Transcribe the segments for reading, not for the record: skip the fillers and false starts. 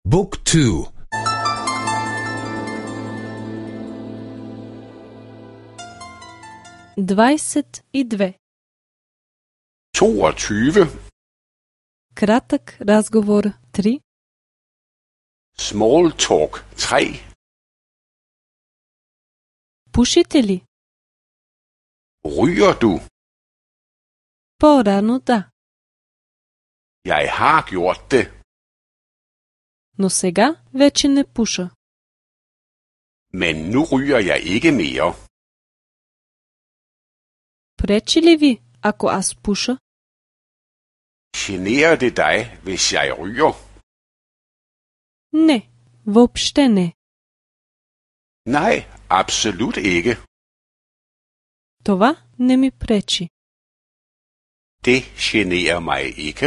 Book 2. 22. 22. Кратък разговор 3. Small talk 3. Пушите ли? Ryger du? По-рано да, Jeg har gjort det, но сега вече не пуша. men nu ryger jeg ikke mere. Пречи ли ви, ако аз пуша? Generer det dig, hvis jeg ryger? Не, въобще не. Nej, absolut ikke. Това не ми пречи. Det generer mig ikke.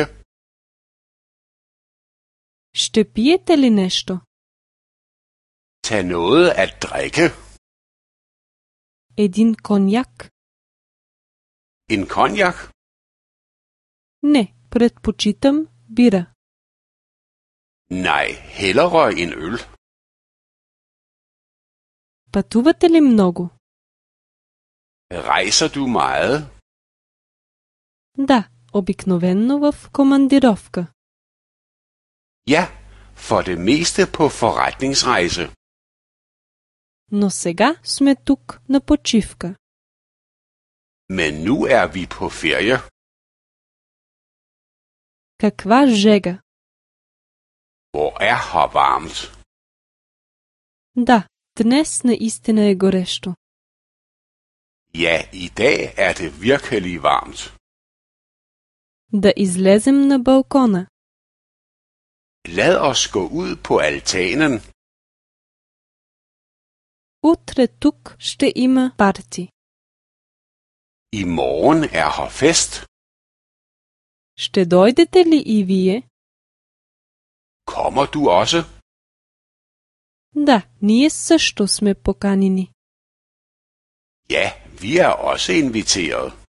Ще пиете ли нещо? Tag noget at drikke. Един коньяк? En cognac? Не, предпочитам бира. Nej, hellere en øl. Пътувате ли много? Rejser du meget? Да, обикновенно в командировка. Ja, for det meste på forretningsrejse. Но сега сме тук на почивка. Men nu er vi på ferie. Каква жега! Hvor er her varmt. Да, днес наистина е горещо. Ja, i dag er det virkelig varmt. Да излезем на балкона. Lad os gå ud på altanen. Утре тук ще има парти. I morgen er her fest. Ще дойдете ли и вие? Kommer du også? Да, ние също сме поканени. Ja, vi er også inviteret.